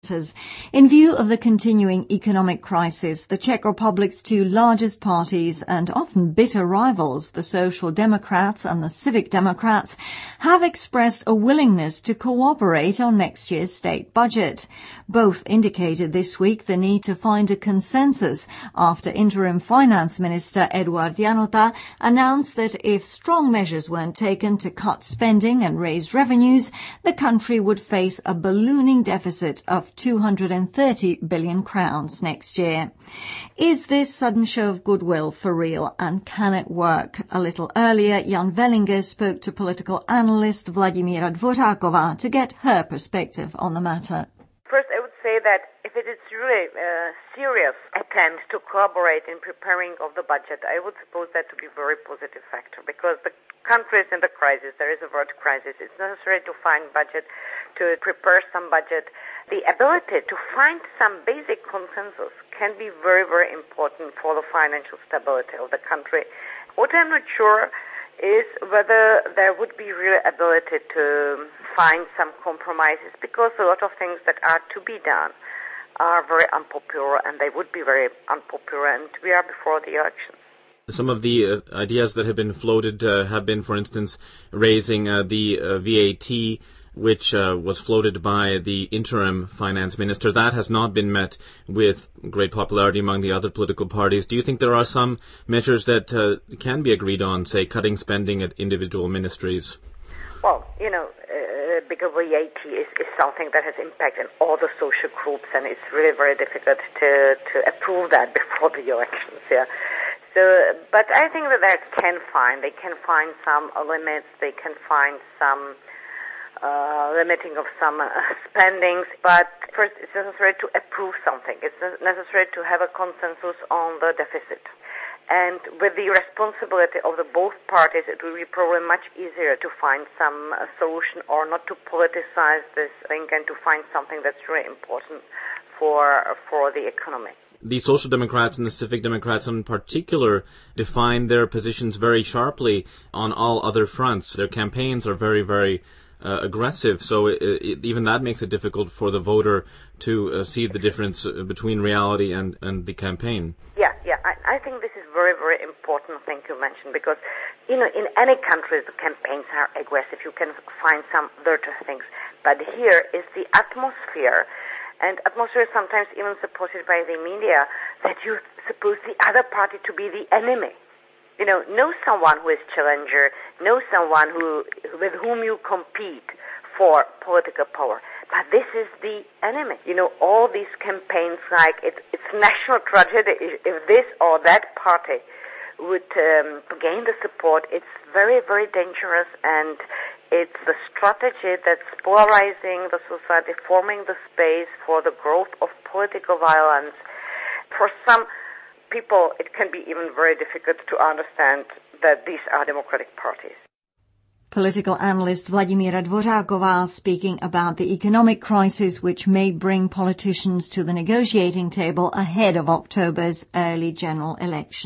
In view of the continuing economic crisis, the Czech Republic's two largest parties and often bitter rivals, the Social Democrats and the Civic Democrats, have expressed a willingness to cooperate on next year's state budget. Both indicated this week the need to find a consensus after interim finance minister Eduard Janota announced that if strong measures weren't taken to cut spending and raise revenues, the country would face a ballooning deficit of 230 billion crowns next year. Is this sudden show of goodwill for real, and can it work? A little earlier, Jan Vellinger spoke to political analyst Vladimíra Dvořáková to get her perspective on the matter. First, I would say that if it is really a serious attempt to collaborate in preparing of the budget, I would suppose that to be a very positive factor, because the country is in the crisis. There is a world crisis. It's necessary to find budget, to prepare some budget. The ability to find some basic consensus can be very, very important for the financial stability of the country. What I'm not sure is whether there would be real ability to find some compromises, because a lot of things that are to be done are very unpopular, and they would be very unpopular, and we are before the elections. Some of the ideas that have been floated have been, for instance, raising the VAT, which was floated by the interim finance minister. That has not been met with great popularity among the other political parties. Do you think there are some measures that can be agreed on, say, cutting spending at individual ministries? Well, bigger VAT is something that has impact on all the social groups, and it's really very difficult to approve that before the elections, yeah. So, but I think that they can find some limits, they can find some limiting of some spendings, but first it's necessary to approve something. It's necessary to have a consensus on the deficit. And with the responsibility of the both parties, it will be probably much easier to find some solution, or not to politicize this thing, and to find something that's really important for the economy. The Social Democrats and the Civic Democrats in particular define their positions very sharply on all other fronts. Their campaigns are very, very aggressive, so even that makes it difficult for the voter to see the difference between reality and the campaign. Yeah, I think this is very, very important thing you mentioned, because, in any country the campaigns are aggressive. You can find some virtuous things. But here is the atmosphere, and atmosphere is sometimes even supported by the media, that you suppose the other party to be the enemy. Know someone who is challenger, know someone with whom you compete for political power. But this is the enemy. All these campaigns, like it's national tragedy if this or that party would gain the support. It's very, very dangerous, and it's the strategy that's polarizing the society, forming the space for the growth of political violence. For some people, it can be even very difficult to understand that these are democratic parties. Political analyst Vladimíra Dvořáková speaking about the economic crisis which may bring politicians to the negotiating table ahead of October's early general election.